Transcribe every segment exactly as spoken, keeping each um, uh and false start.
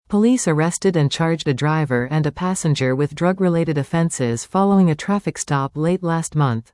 Police arrested and charged a driver and a passenger with drug-related offenses following a traffic stop late last month.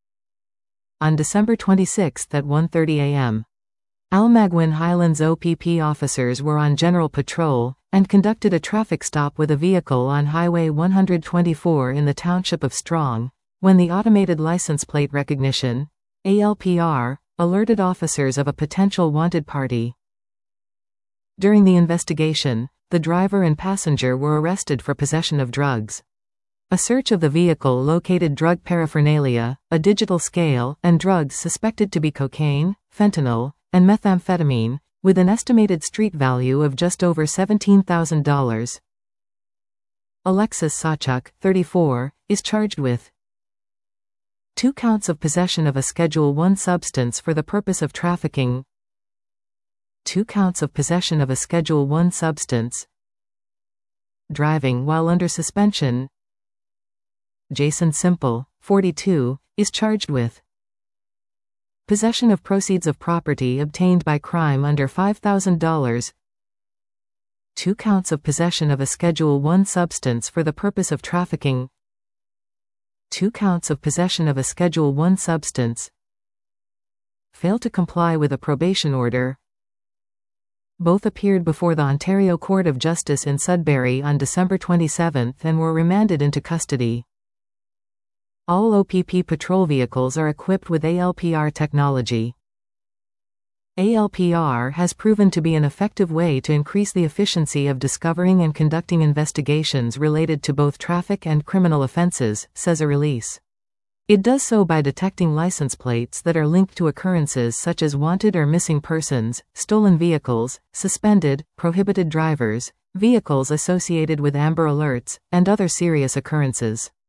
On December twenty-sixth at one thirty a m Almaguin Highlands O P P officers were on general patrol, and conducted a traffic stop with a vehicle on Highway one twenty-four in the township of Strong, when the Automated License Plate Recognition A L P R alerted officers of a potential wanted party. During the investigation, the driver and passenger were arrested for possession of drugs. A search of the vehicle located drug paraphernalia, a digital scale, and drugs suspected to be cocaine, fentanyl, and methamphetamine, with an estimated street value of just over seventeen thousand dollars. Alexis Sawchuk, thirty-four, is charged with two counts of possession of a Schedule one substance for the purpose of trafficking, two counts of possession of a Schedule one substance, driving while under suspension. Jason Simple, forty-two, is charged with possession of proceeds of property obtained by crime under five thousand dollars, two counts of possession of a Schedule one substance for the purpose of trafficking, two counts of possession of a Schedule one substance, fail to comply with a probation order. Both appeared before the Ontario Court of Justice in Sudbury on December twenty-seventh and were remanded into custody. All O P P patrol vehicles are equipped with A L P R technology. A L P R has proven to be an effective way to increase the efficiency of discovering and conducting investigations related to both traffic and criminal offenses, says a release. It does so by detecting license plates that are linked to occurrences such as wanted or missing persons, stolen vehicles, suspended, prohibited drivers, vehicles associated with Amber Alerts, and other serious occurrences.